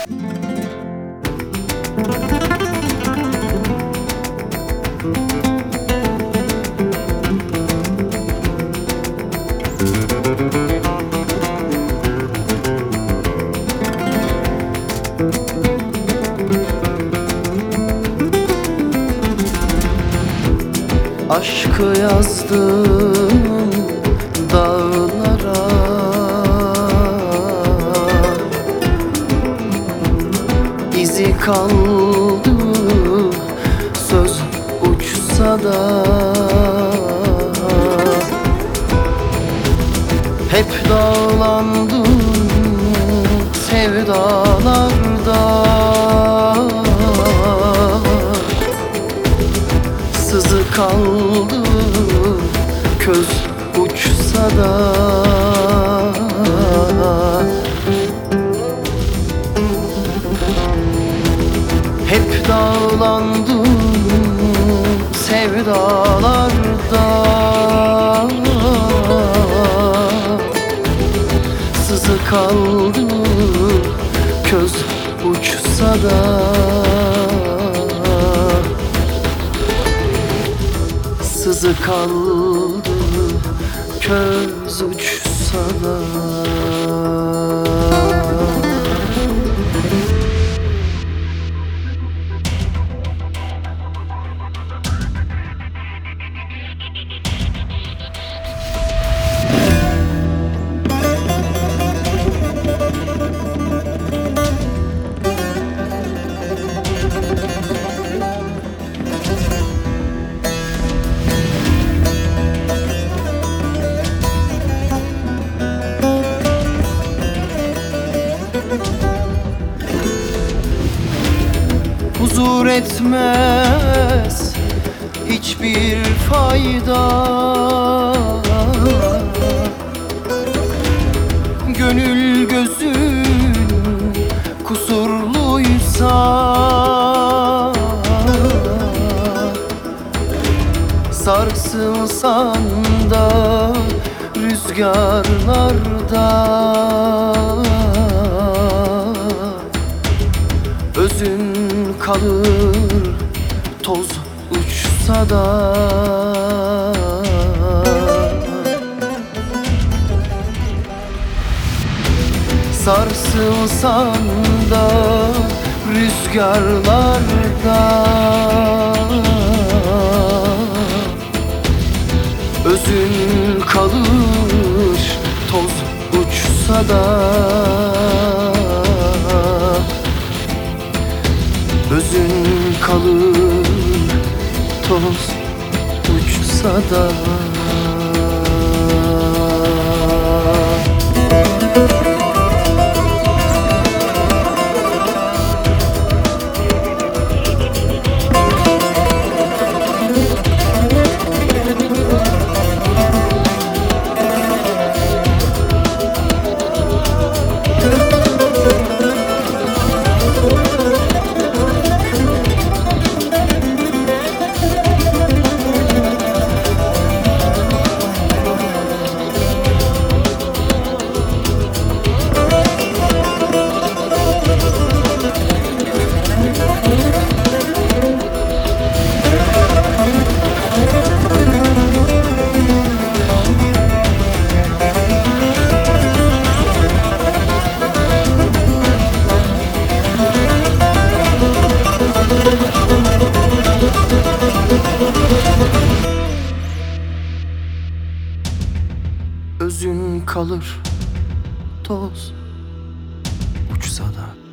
Aşkı yazdım dağlara, izi kaldı söz uçsa da. Hep dağlandım sevdalarda, sızı kaldı köz uçsa da. Hep dağlandım sevdalarda, sızı kaldı köz uçsa da. Sızı kaldı köz uçsa da. Huzur etmez hiçbir fayda, gönül gözün kusurluysa. Sarsılsan da rüzgarlarda, özün kalır toz uçsa da. Sarsılsan da rüzgarlarda, özün kalır toz uçsa da. Özün kalır toz uçsa da. Özün kalır toz uçsa da.